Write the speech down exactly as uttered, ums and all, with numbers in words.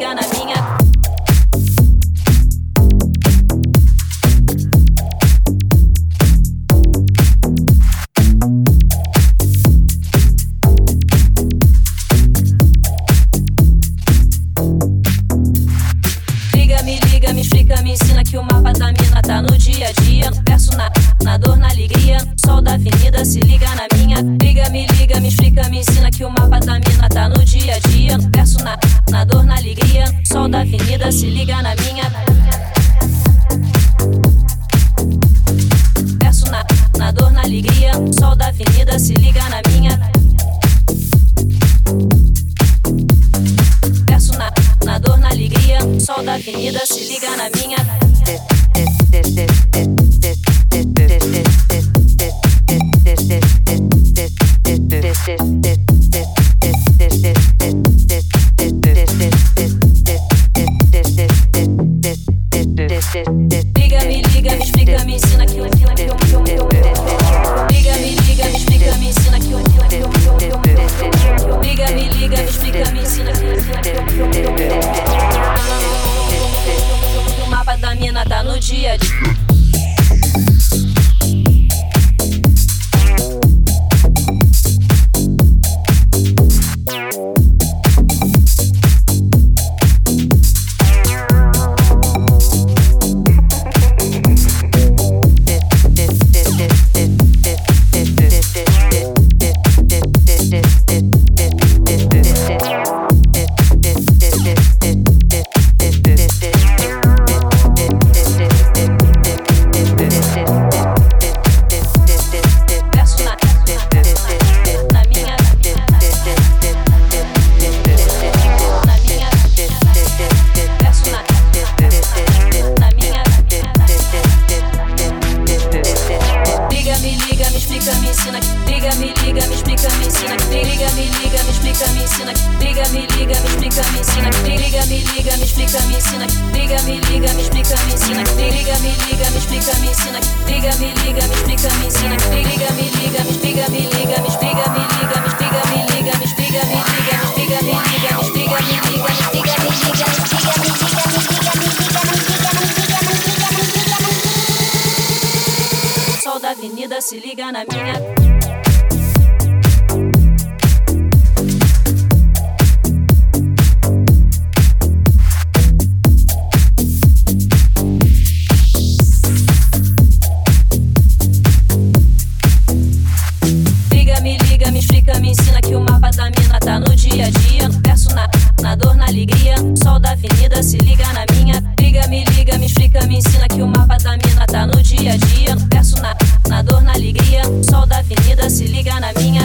liga na minha. Me explica, me ensina que o mapa da mina tá no dia a dia. Verso na, na dor, na alegria. Sol da avenida se liga na minha. Liga, me liga, me explica, me ensina que o mapa da mina tá no dia a dia. Verso na, na dor, na alegria. Sol da avenida se liga na minha. Verso na, na dor, na alegria. Sol da avenida se liga na minha. Verso na, na dor, na alegria. Sol da avenida se liga na minha. Liga, me liga, me explica, me ensina que o que o que o que o que o liga, me liga, me explica, me ensina que o que o que o que o que o liga, me liga, me explica, me ensina que o que o que o que o o mapa da mina tá no dia a dia. Sol da avenida se liga na minha. Na dor, na alegria, sol da avenida se liga na minha. Liga, me liga, me explica, me ensina que o mapa da mina tá no dia a dia. Verso na, na dor, na alegria, sol da avenida se liga na minha.